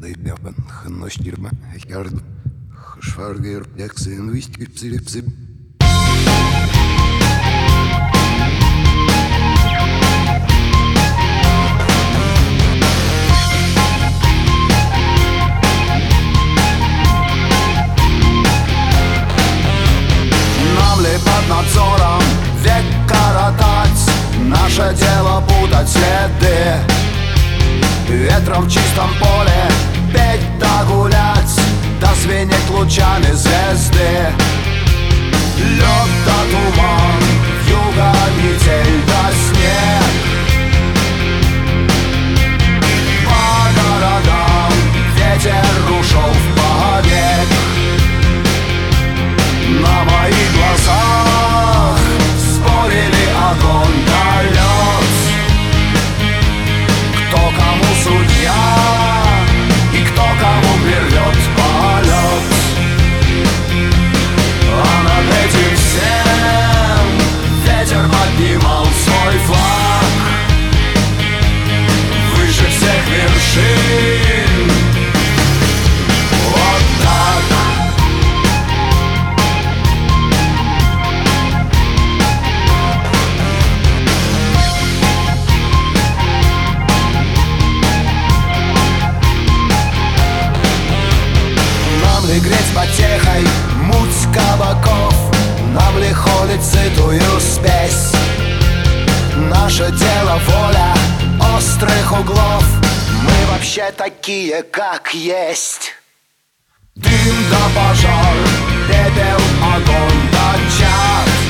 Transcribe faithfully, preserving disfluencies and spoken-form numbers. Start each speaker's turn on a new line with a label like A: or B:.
A: Japan, genostirma, Gerard, Schwarger, Jackson, Whisky, Psiripsip.
B: Нам ли под надзором век коротать, наше дело путать следы. Ветром в чистом поле петь да гулять, да звенеть лучами звезды. Лед да туман, вьюга, метель да снег. По городам ветер ушел в побег. На моих глазах спорили огонь да лед. Кто кому судья и кто кому прервет полет. А над этим всем ветер поднимал свой флаг выше всех вершин. Вот так. Нам ли греть потехой муть кабаков, нам ли холить сытую спесь? Наше дело воля острых углов, мы вообще такие, как есть. Дым да пожар, пепел, огонь да чад.